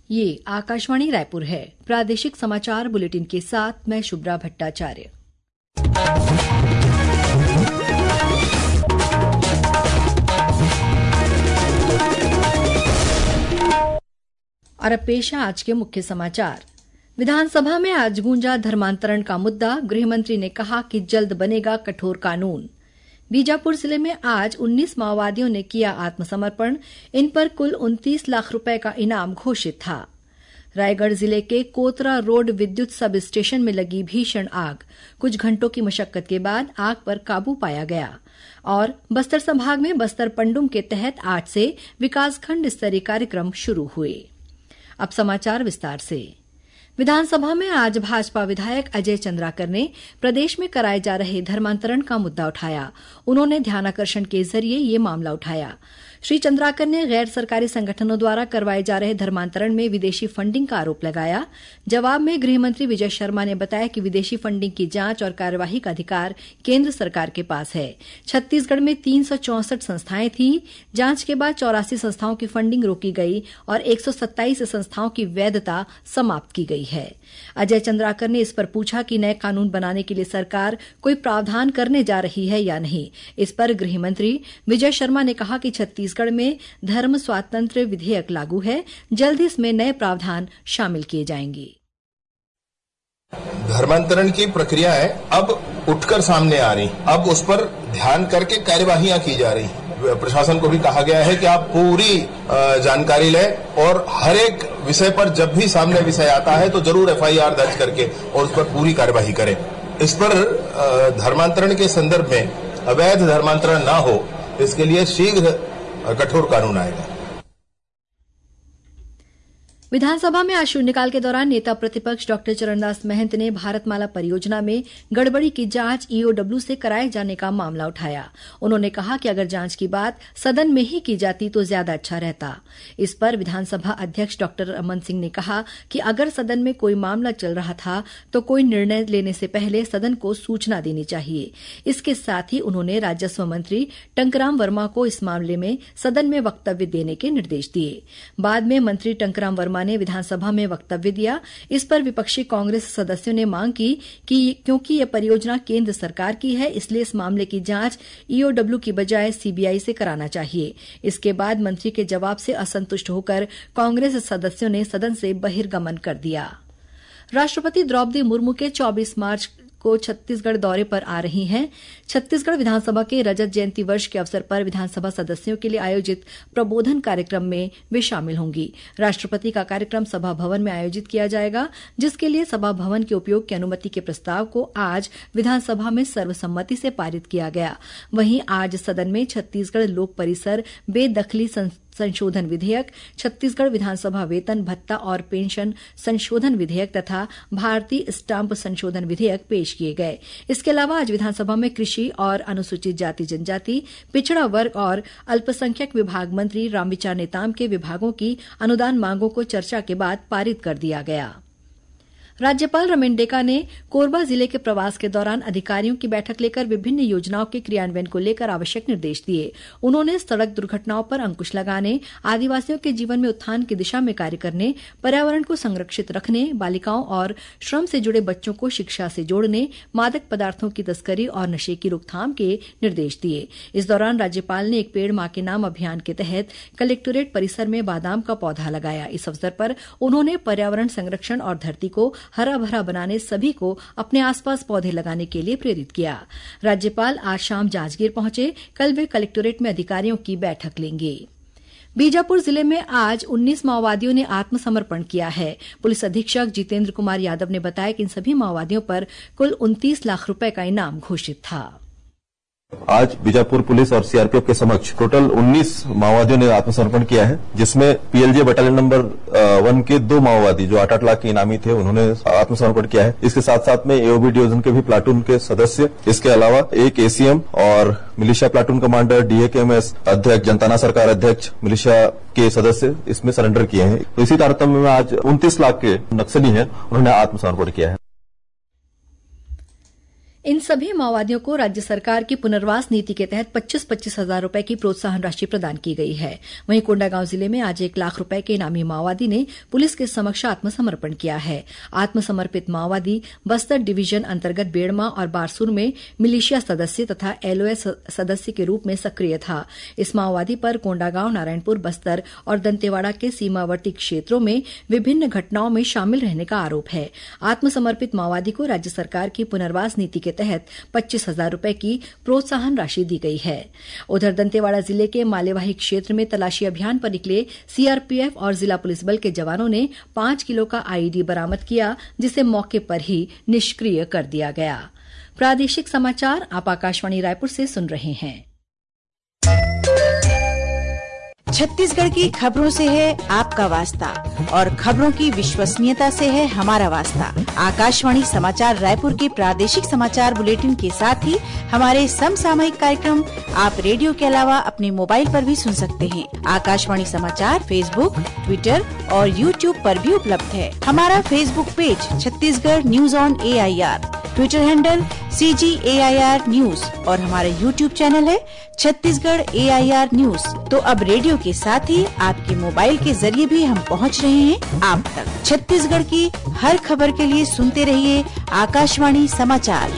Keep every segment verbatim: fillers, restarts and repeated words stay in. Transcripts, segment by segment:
ये आकाशवाणी रायपुर है। प्रादेशिक समाचार बुलेटिन के साथ मैं शुभ्रा भट्टाचार्य। और अब पेश है आज के मुख्य समाचार। विधानसभा में आज गूंजा धर्मांतरण का मुद्दा। गृहमंत्री ने कहा कि जल्द बनेगा कठोर कानून। बीजापुर जिले में आज उन्नीस माओवादियों ने किया आत्मसमर्पण। इन पर कुल उनतीस लाख रुपए का इनाम घोषित था। रायगढ़ जिले के कोतरा रोड विद्युत सब स्टेशन में लगी भीषण आग। कुछ घंटों की मशक्कत के बाद आग पर काबू पाया गया। और बस्तर संभाग में बस्तर पंडुम के तहत आज से विकासखंड स्तरीय कार्यक्रम शुरू हुए। अब समाचार विस्तार से। विधानसभा में आज भाजपा विधायक अजय चंद्राकर ने प्रदेश में कराए जा रहे धर्मांतरण का मुद्दा उठाया। उन्होंने ध्यानाकर्षण के जरिए ये मामला उठाया। श्री चंद्राकर ने गैर सरकारी संगठनों द्वारा करवाए जा रहे धर्मांतरण में विदेशी फंडिंग का आरोप लगाया। जवाब में गृहमंत्री विजय शर्मा ने बताया कि विदेशी फंडिंग की जांच और कार्यवाही का अधिकार केंद्र सरकार के पास है। छत्तीसगढ़ में तीन सौ चौसठ संस्थाएं थीं। जांच के बाद चौरासी संस्थाओं की फंडिंग रोकी गई और एक सौ सत्ताईस संस्थाओं की वैधता समाप्त की गई है। अजय चंद्राकर ने इस पर पूछा कि नए कानून बनाने के लिए सरकार कोई प्रावधान करने जा रही है या नहीं। इस पर गृहमंत्री विजय शर्मा ने कहा कि छत्तीसगढ़ में धर्म स्वातंत्र्य विधेयक लागू है। जल्द ही इसमें नए प्रावधान शामिल किए जाएंगे। धर्मांतरण की प्रक्रियाएं अब उठकर सामने आ रही, अब उस पर ध्यान करके कार्यवाहियां की जा रही। प्रशासन को भी कहा गया है कि आप पूरी जानकारी लें और हर एक विषय पर जब भी सामने विषय आता है तो जरूर एफ आई आर दर्ज करके और उस पर पूरी कार्यवाही करें। इस पर धर्मांतरण के संदर्भ में अवैध धर्मांतरण ना हो, इसके लिए शीघ्र कठोर कानून आएगा। विधानसभा में आज शून्यकाल के दौरान नेता प्रतिपक्ष डॉक्टर चरणदास महंत ने भारतमाला परियोजना में गड़बड़ी की जांच ई ओ डब्ल्यू से कराए जाने का मामला उठाया। उन्होंने कहा कि अगर जांच की बात सदन में ही की जाती तो ज्यादा अच्छा रहता। इस पर विधानसभा अध्यक्ष डॉक्टर रमन सिंह ने कहा कि अगर सदन में कोई मामला चल रहा था तो कोई निर्णय लेने से पहले सदन को सूचना देनी चाहिए। इसके साथ ही उन्होंने राजस्व मंत्री टंकराम वर्मा को इस मामले में सदन में वक्तव्य देने के निर्देश दिए। बाद में मंत्री टंकराम वर्मा ने विधानसभा में वक्तव्य दिया। इस पर विपक्षी कांग्रेस सदस्यों ने मांग की कि क्योंकि यह परियोजना केंद्र सरकार की है, इसलिए इस मामले की जांच ई ओ डब्ल्यू की बजाय सी बी आई से कराना चाहिए। इसके बाद मंत्री के जवाब से असंतुष्ट होकर कांग्रेस सदस्यों ने सदन से बहिर्गमन कर दिया। राष्ट्रपति द्रौपदी मुर्मू के चौबीस मार्च को छत्तीसगढ़ दौरे पर आ रही हैं। छत्तीसगढ़ विधानसभा के रजत जयंती वर्ष के अवसर पर विधानसभा सदस्यों के लिए आयोजित प्रबोधन कार्यक्रम में वे शामिल होंगी। राष्ट्रपति का कार्यक्रम सभा भवन में आयोजित किया जाएगा, जिसके लिए सभा भवन के उपयोग की अनुमति के प्रस्ताव को आज विधानसभा में सर्वसम्मति से पारित किया गया। वहीं आज सदन में छत्तीसगढ़ लोक परिसर बेदखली संशोधन विधेयक, छत्तीसगढ़ विधानसभा वेतन भत्ता और पेंशन संशोधन विधेयक तथा भारतीय स्टाम्प संशोधन विधेयक पेश किए गए। इसके अलावा आज विधानसभा में कृषि और अनुसूचित जाति जनजाति, पिछड़ा वर्ग और अल्पसंख्यक विभाग मंत्री रामविचार नेताम के विभागों की अनुदान मांगों को चर्चा के बाद पारित कर दिया गया। राज्यपाल रमेन डेका ने कोरबा जिले के प्रवास के दौरान अधिकारियों की बैठक लेकर विभिन्न योजनाओं के क्रियान्वयन को लेकर आवश्यक निर्देश दिए। उन्होंने सड़क दुर्घटनाओं पर अंकुश लगाने, आदिवासियों के जीवन में उत्थान की दिशा में कार्य करने, पर्यावरण को संरक्षित रखने, बालिकाओं और श्रम से जुड़े बच्चों को शिक्षा से जोड़ने, मादक पदार्थों की तस्करी और नशे की रोकथाम के निर्देश दिए। इस दौरान राज्यपाल ने एक पेड़ मां के नाम अभियान के तहत कलेक्टोरेट परिसर में बादाम का पौधा लगाया। इस अवसर पर उन्होंने पर्यावरण संरक्षण और धरती को हरा भरा बनाने सभी को अपने आसपास पौधे लगाने के लिए प्रेरित किया। राज्यपाल आज शाम जांजगीर पहुंचे। कल वे कलेक्टोरेट में अधिकारियों की बैठक लेंगे। बीजापुर जिले में आज उन्नीस माओवादियों ने आत्मसमर्पण किया है। पुलिस अधीक्षक जितेंद्र कुमार यादव ने बताया कि इन सभी माओवादियों पर कुल उनतीस लाख रुपए का इनाम घोषित था। आज बीजापुर पुलिस और सी आर पी एफ के समक्ष टोटल उन्नीस माओवादियों ने आत्मसमर्पण किया है, जिसमें P L J battalion number one के दो माओवादी जो आठ आठ लाख के इनामी थे, उन्होंने आत्मसमर्पण किया है। इसके साथ साथ में ए ओ बी डिवीजन के भी प्लाटून के सदस्य, इसके अलावा एक ए सी एम और militia platoon commander, D A K M S अध्यक्ष, जनताना सरकार अध्यक्ष, मिलिशिया के सदस्य इसमें सरेंडर किए हैं। तो इसी तारतम्य में आज उनतीस लाख के नक्सली हैं, उन्होंने आत्मसमर्पण किया है। इन सभी माओवादियों को राज्य सरकार की पुनर्वास नीति के तहत पच्चीस पच्चीस हजार रूपये की प्रोत्साहन राशि प्रदान की गई है। वहीं कोंडागांव जिले में आज एक लाख रूपये के इनामी माओवादी ने पुलिस के समक्ष आत्मसमर्पण किया है। आत्मसमर्पित माओवादी बस्तर डिवीजन अंतर्गत बेड़मा और बारसूर में मिलिशिया सदस्य तथा एलओएस सदस्य के रूप में सक्रिय था। इस माओवादी पर कोंडागांव, नारायणपुर, बस्तर और दंतेवाड़ा के सीमावर्ती क्षेत्रों में विभिन्न घटनाओं में शामिल रहने का आरोप है। आत्मसमर्पित माओवादी को राज्य सरकार की पुनर्वास नीति के तहत पच्चीस हजार रूपये की प्रोत्साहन राशि दी गई है। उधर दंतेवाड़ा जिले के मालेवाही क्षेत्र में तलाशी अभियान पर निकले सीआरपीएफ और जिला पुलिस बल के जवानों ने पांच किलो का आईईडी बरामद किया, जिसे मौके पर ही निष्क्रिय कर दिया गया। प्रादेशिक समाचार आप आकाशवाणी रायपुर से सुन रहे हैं। छत्तीसगढ़ की खबरों से है आपका वास्ता और खबरों की विश्वसनीयता से है हमारा वास्ता। आकाशवाणी समाचार रायपुर के प्रादेशिक समाचार बुलेटिन के साथ ही हमारे समसामयिक कार्यक्रम आप रेडियो के अलावा अपने मोबाइल पर भी सुन सकते हैं। आकाशवाणी समाचार फेसबुक, ट्विटर और यूट्यूब पर भी उपलब्ध है। हमारा Facebook page Chhattisgarh news on A I R, Twitter handle C G A I R news और हमारा यूट्यूब चैनल है Chhattisgarh A I R news. तो अब रेडियो के साथ ही आपके मोबाइल के जरिए भी हम पहुंच रहे हैं आप तक। छत्तीसगढ़ की हर खबर के लिए सुनते रहिए आकाशवाणी समाचार।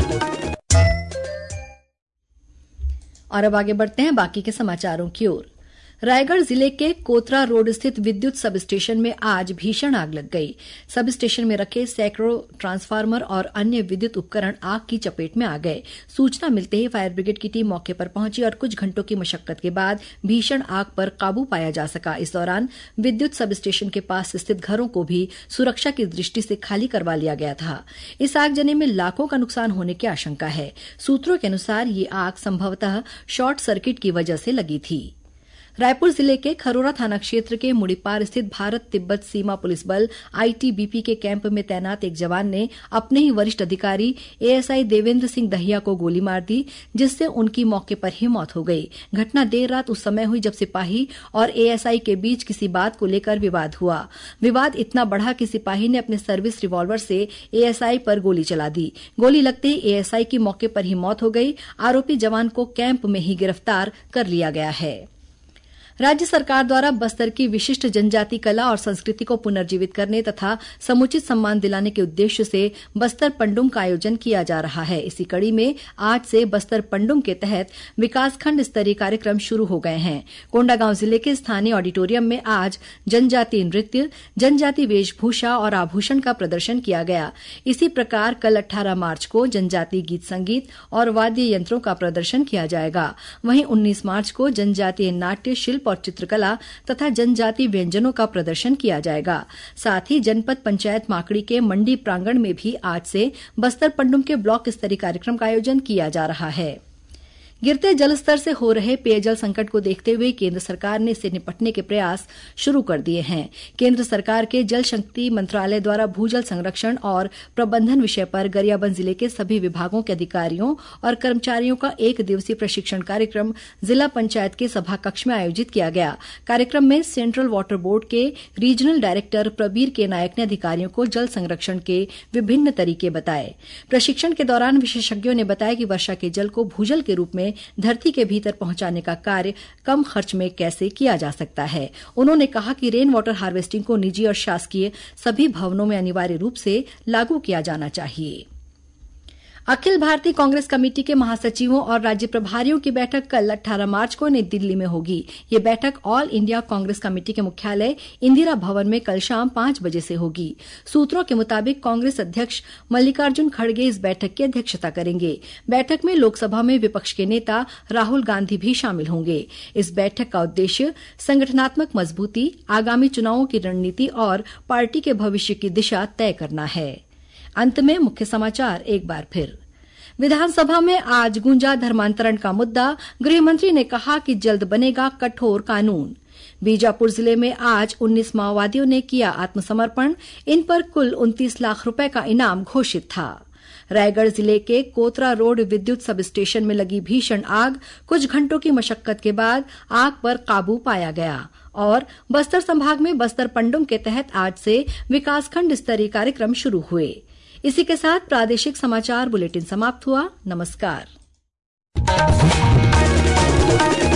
और अब आगे बढ़ते हैं बाकी के समाचारों की ओर। रायगढ़ जिले के कोतरा रोड स्थित विद्युत सब स्टेशन में आज भीषण आग लग गई। सब स्टेशन में रखे सैकड़ों ट्रांसफार्मर और अन्य विद्युत उपकरण आग की चपेट में आ गए। सूचना मिलते ही फायर ब्रिगेड की टीम मौके पर पहुंची और कुछ घंटों की मशक्कत के बाद भीषण आग पर काबू पाया जा सका। इस दौरान विद्युत सब स्टेशन के पास स्थित घरों को भी सुरक्षा की दृष्टि से खाली करवा लिया गया था। इस आगजनी में लाखों का नुकसान होने की आशंका है। सूत्रों के अनुसार ये आग संभवतः शॉर्ट सर्किट की वजह से लगी थी। रायपुर जिले के खरोरा थाना क्षेत्र के मुड़ीपार स्थित भारत तिब्बत सीमा पुलिस बल आई टी बी पी के कैंप में तैनात एक जवान ने अपने ही वरिष्ठ अधिकारी A S I Devendra Singh Dahiya को गोली मार दी, जिससे उनकी मौके पर ही मौत हो गई। घटना देर रात उस समय हुई जब सिपाही और ए एस आई के बीच किसी बात को लेकर विवाद हुआ। विवाद इतना बढ़ा कि सिपाही ने अपने सर्विस रिवॉल्वर से ए एस आई पर गोली चला दी। गोली लगते ही ए एस आई की मौके पर ही मौत हो गई। आरोपी जवान को कैंप में ही गिरफ्तार कर लिया गया है। राज्य सरकार द्वारा बस्तर की विशिष्ट जनजाति कला और संस्कृति को पुनर्जीवित करने तथा समुचित सम्मान दिलाने के उद्देश्य से बस्तर पंडुम का आयोजन किया जा रहा है। इसी कड़ी में आज से बस्तर पंडुम के तहत विकासखंड स्तरीय कार्यक्रम शुरू हो गए हैं। कोंडागांव जिले के स्थानीय ऑडिटोरियम में आज जनजातीय नृत्य, जनजाति वेशभूषा और आभूषण का प्रदर्शन किया गया। इसी प्रकार कल अठारह मार्च को जनजातीय गीत संगीत और वाद्य यंत्रों का प्रदर्शन किया जाएगा। वहीं उन्नीस मार्च को जनजातीय नाट्य, शिल्प और चित्रकला तथा जनजाति व्यंजनों का प्रदर्शन किया जाएगा। साथ ही जनपद पंचायत माकड़ी के मंडी प्रांगण में भी आज से बस्तर पंडुम के ब्लॉक स्तरीय कार्यक्रम का आयोजन किया जा रहा है। गिरते जलस्तर से हो रहे पेयजल संकट को देखते हुए केंद्र सरकार ने इससे निपटने के प्रयास शुरू कर दिए हैं। केंद्र सरकार के जल शक्ति मंत्रालय द्वारा भूजल संरक्षण और प्रबंधन विषय पर गरियाबंद जिले के सभी विभागों के अधिकारियों और कर्मचारियों का एक दिवसीय प्रशिक्षण कार्यक्रम जिला पंचायत के सभा कक्ष में आयोजित किया गया। कार्यक्रम में सेंट्रल वाटर बोर्ड के regional director Prabir K Nayak ने अधिकारियों को जल संरक्षण के विभिन्न तरीके बताए। प्रशिक्षण के दौरान विशेषज्ञों ने बताया कि वर्षा के जल को भूजल के रूप में धरती के भीतर पहुंचाने का कार्य कम खर्च में कैसे किया जा सकता है। उन्होंने कहा कि रेन वाटर हार्वेस्टिंग को निजी और शासकीय सभी भवनों में अनिवार्य रूप से लागू किया जाना चाहिए। अखिल भारतीय कांग्रेस कमेटी के महासचिवों और राज्य प्रभारियों की बैठक कल अठारह मार्च को नई दिल्ली में होगी। ये बैठक ऑल इंडिया कांग्रेस कमेटी के मुख्यालय इंदिरा भवन में कल शाम पांच बजे से होगी। सूत्रों के मुताबिक कांग्रेस अध्यक्ष मल्लिकार्जुन खड़गे इस बैठक की अध्यक्षता करेंगे। बैठक में लोकसभा में विपक्ष के नेता राहुल गांधी भी शामिल होंगे। इस बैठक का उद्देश्य संगठनात्मक मजबूती, आगामी चुनावों की रणनीति और पार्टी के भविष्य की दिशा तय करना है। अंत में मुख्य समाचार एक बार फिर। विधानसभा में आज गूंजा धर्मांतरण का मुद्दा। गृहमंत्री ने कहा कि जल्द बनेगा कठोर कानून। बीजापुर जिले में आज उन्नीस माओवादियों ने किया आत्मसमर्पण। इन पर कुल उनतीस लाख रुपए का इनाम घोषित था। रायगढ़ जिले के कोतरा रोड विद्युत सब स्टेशन में लगी भीषण आग। कुछ घंटों की मशक्कत के बाद आग पर काबू पाया गया। और बस्तर संभाग में बस्तर पंडुम के तहत आज से विकासखंड स्तरीय कार्यक्रम शुरू हुए। इसी के साथ प्रादेशिक समाचार बुलेटिन समाप्त हुआ। नमस्कार।